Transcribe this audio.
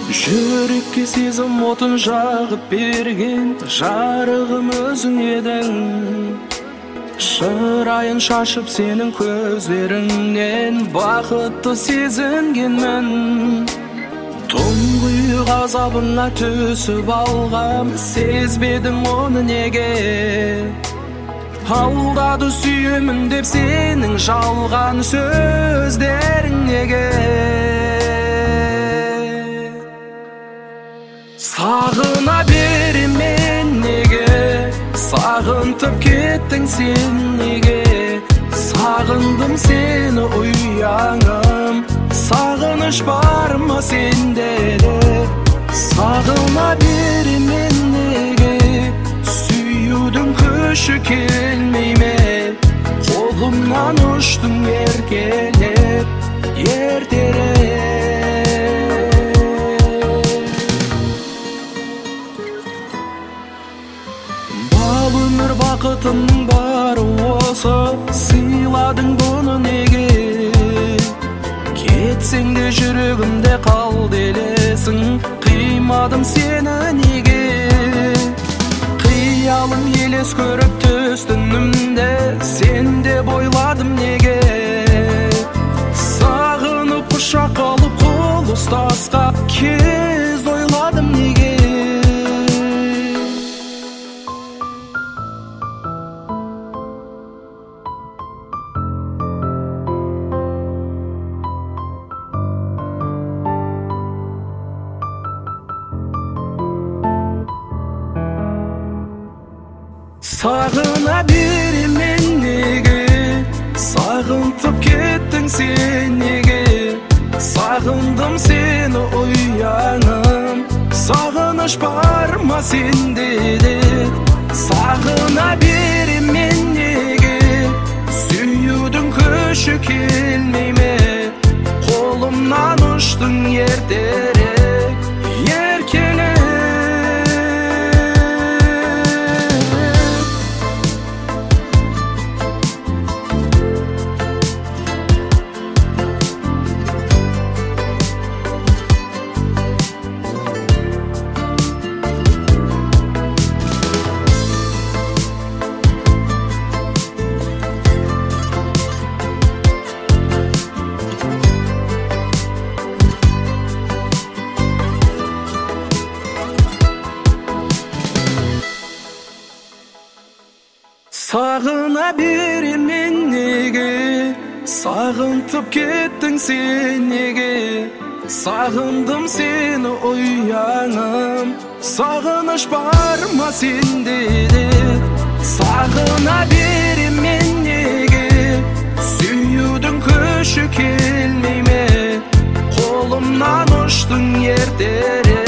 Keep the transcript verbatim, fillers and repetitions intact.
Жүрекке сезім отын жағып берген жарығым өзің едің. Шырайын шашып сенің көздеріңнен бақытты сезінгенмін. Тұңғиық азабына түсіп алғам, сезбедім оны неге. Алдады сүйемін деп сенің жалған сөздерің неге. Сағына беремен неге, сағынтып кеттің сен неге. Сағындым сені ұяңым, сағыныш бар ма сенде де. Сағына беремен неге, сүюдің күші келмей ме. Қолымнан ұштың еркелеп, ертерек. Өмір бақытының бары осы, сыйладың бұны неге. Кетсең де жүрегімде қал делесің, қимадым сені неге. Қиялым елес көріп түстінімде, сен де бойладым неге. Сағынып құшақ алып қол ұстасқақ кез ойладым неге. Сағына беремен неге, сағынтып кеттің сен неге. Сағындым сені ұяңым, сағыныш бар ма сенде де. Сағына беремен неге, сүюдің күші келмей ме. Қолымнан ұштың ертерек, еркелек. Сағына беремен неге, сағынтып кеттің сен неге. Сағындым сені ұяңым, сағыныш бар ма сенде де. Сағына беремен неге, сүюдің күші келмей ме. Қолымнан ұштың ертерек.